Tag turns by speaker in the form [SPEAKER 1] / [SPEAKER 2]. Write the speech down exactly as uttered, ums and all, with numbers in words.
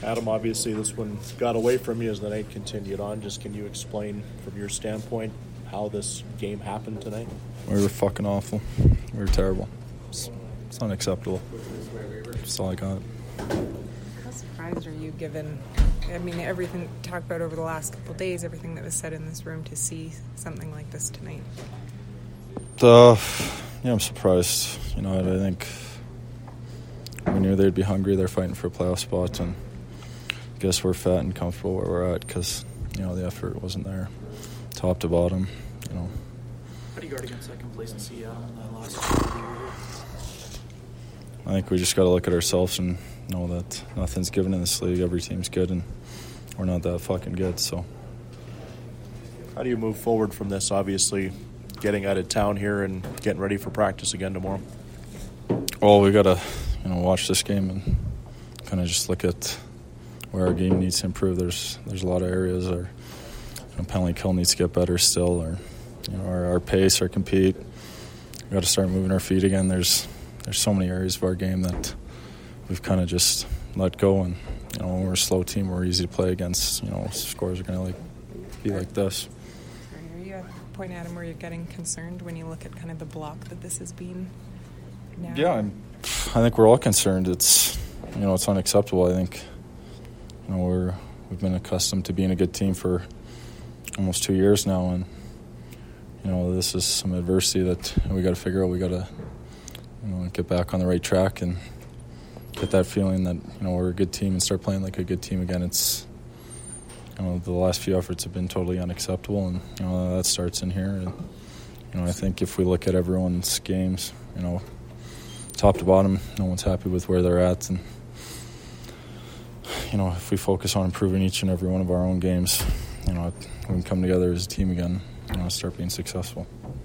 [SPEAKER 1] Adam, obviously this one got away from you as the night continued on. Just can you explain from your standpoint how this game happened tonight?
[SPEAKER 2] We were fucking awful. We were terrible. It's, it's unacceptable. That's all I got.
[SPEAKER 3] How surprised are you given, I mean, everything talked about over the last couple of days, everything that was said in this room, to see something like this tonight?
[SPEAKER 2] Uh, yeah, I'm surprised. You know, I think we knew they'd be hungry. They're fighting for a playoff spot, and I guess we're fat and comfortable where we're at because, you know, the effort wasn't there, top to bottom, you know.
[SPEAKER 4] How do you guard against that complacency out on the last two years?
[SPEAKER 2] I think we just got to look at ourselves and know that nothing's given in this league. Every team's good, and we're not that fucking good. So,
[SPEAKER 1] how do you move forward from this? Obviously, getting out of town here and getting ready for practice again tomorrow.
[SPEAKER 2] Well, we got to, you know, watch this game and kind of just look at where our game needs to improve. There's there's a lot of areas. Our you know, penalty kill needs to get better still, or you know, our, our pace, our compete. We got to start moving our feet again. There's there's so many areas of our game that we've kind of just let go, and you know, when we're a slow team, we're easy to play against. You know, scores are going to like be like this.
[SPEAKER 3] Are you at the point, Adam, where you're getting concerned when you look at kind of the block that this has been now?
[SPEAKER 2] Yeah, I'm, I think we're all concerned. It's you know, it's unacceptable. I think you know we're we've been accustomed to being a good team for almost two years now, and you know, this is some adversity that we got to figure out. We got to you know get back on the right track and get that feeling that, you know, we're a good team and start playing like a good team again. It's, you know, the last few efforts have been totally unacceptable, and, you know, that starts in here. And, you know, I think if we look at everyone's games, you know, top to bottom, no one's happy with where they're at. And, you know, if we focus on improving each and every one of our own games, you know, we can come together as a team again, you know, start being successful.